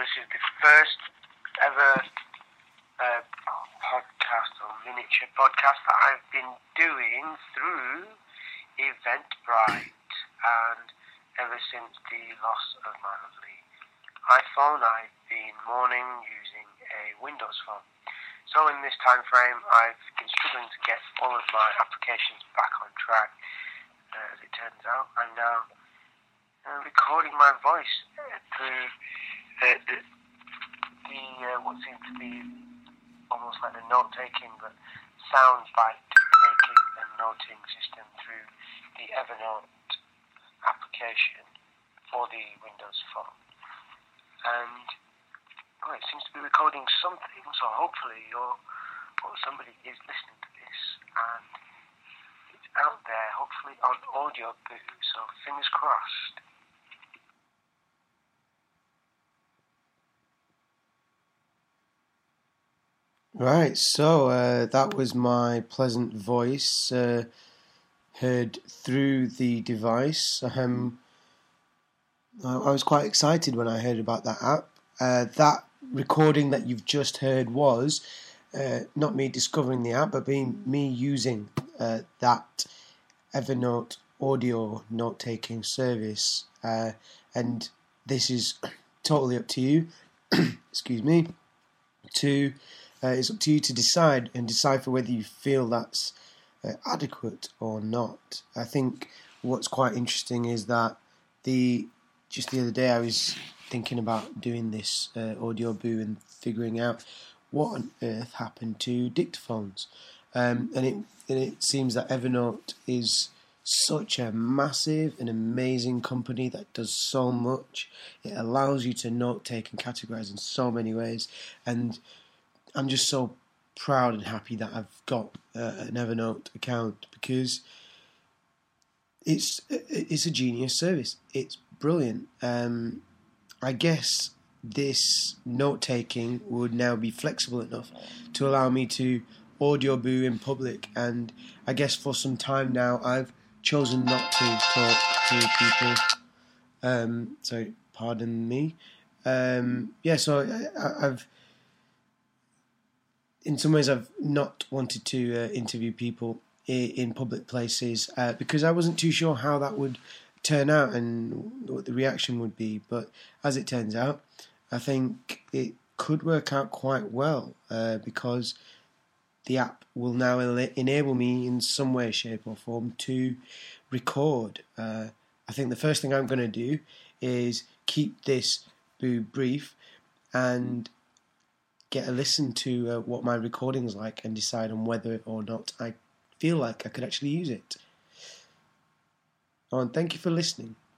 this is the first ever podcast or miniature podcast that I've been doing through Eventbrite, and ever since the loss of my lovely iPhone, I've been mourning using a Windows phone. So in this time frame, I've been struggling to get all of my applications back on track. As it turns out, I'm now recording my voice through what seems to be almost like the note-taking, but soundbite taking and noting system through the Evernote application for the Windows phone. And it seems to be recording something, so hopefully somebody is listening to this, and it's out there, hopefully on audio boo, so fingers crossed. Right, so that was my pleasant voice heard through the device. I was quite excited when I heard about that app. That recording that you've just heard was not me discovering the app, but being me using that Evernote audio note-taking service. And this is totally up to you. Excuse me. It's up to you to decide and decipher whether you feel that's adequate or not. I think what's quite interesting is that just the other day I was thinking about doing this audio boo and figuring out what on earth happened to dictaphones. And it seems that Evernote is such a massive and amazing company that does so much. It allows you to note take and categorize in so many ways, and I'm just so proud and happy that I've got an Evernote account, because it's a genius service. It's brilliant. I guess this note-taking would now be flexible enough to allow me to audio boo in public, and I guess for some time now I've chosen not to talk to people. So pardon me. So I've in some ways I've not wanted to interview people in public places because I wasn't too sure how that would turn out and what the reaction would be. But as it turns out, I think it could work out quite well because the app will now enable me in some way, shape or form to record. I think the first thing I'm going to do is keep this boo brief and get a listen to what my recording's like and decide on whether or not I feel like I could actually use it. Oh, and thank you for listening.